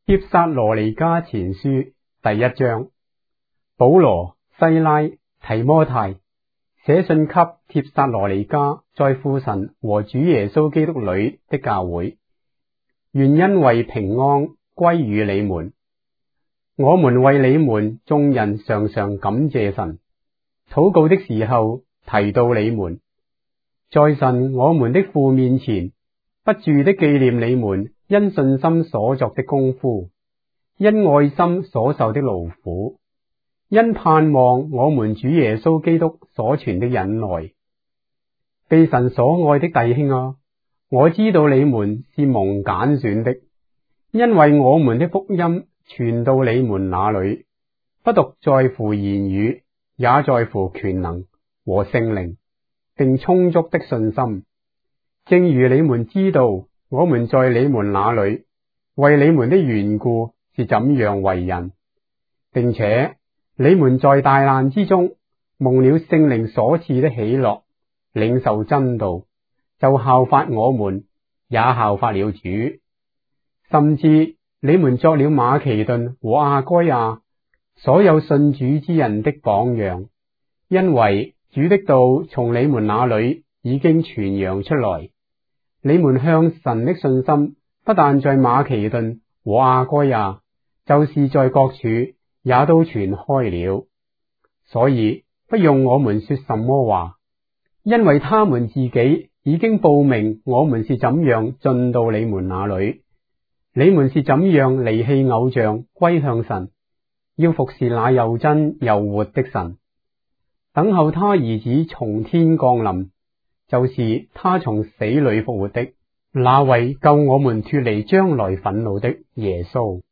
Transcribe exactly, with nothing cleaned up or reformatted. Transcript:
帖撒羅尼迦前書第一章，保羅、西拉、提摩太寫信給帖撒羅尼迦在父神和主耶穌基督裏的教會，願恩惠平安歸與你們。我們為你們眾人常常感謝神，禱告的時候提到你們，在神我們的父面前，不住的紀念你們因信心所作的功夫，因愛心所受的勞苦，因盼望我們主耶穌基督所存的忍耐。被神所愛的弟兄啊，我知道你們是蒙揀選的，因為我們的福音傳到你們那裏，不獨在乎言語，也在乎權能和聖靈，並充足的信心。正如你們知道，我們在你們那裏為你們的緣故是怎樣為人，並且你們在大難之中蒙了聖靈所賜的喜樂，領受真道，就效法我們，也效法了主。甚至你們作了馬其頓和亞該亞所有信主之人的榜樣，因為主的道從你們那裏已經傳揚出來。你們向神的信心不但在馬其頓和亞該亞，就是在各處也都傳開了。所以不用我們說什麼話，因為他們自己已經報明我們是怎樣進到你們那裏，你們是怎樣離棄偶像歸向神，要服侍那又真又活的神，等候他兒子從天降臨，就是他從死裏復活的，那位救我們脫離將來憤怒的耶穌。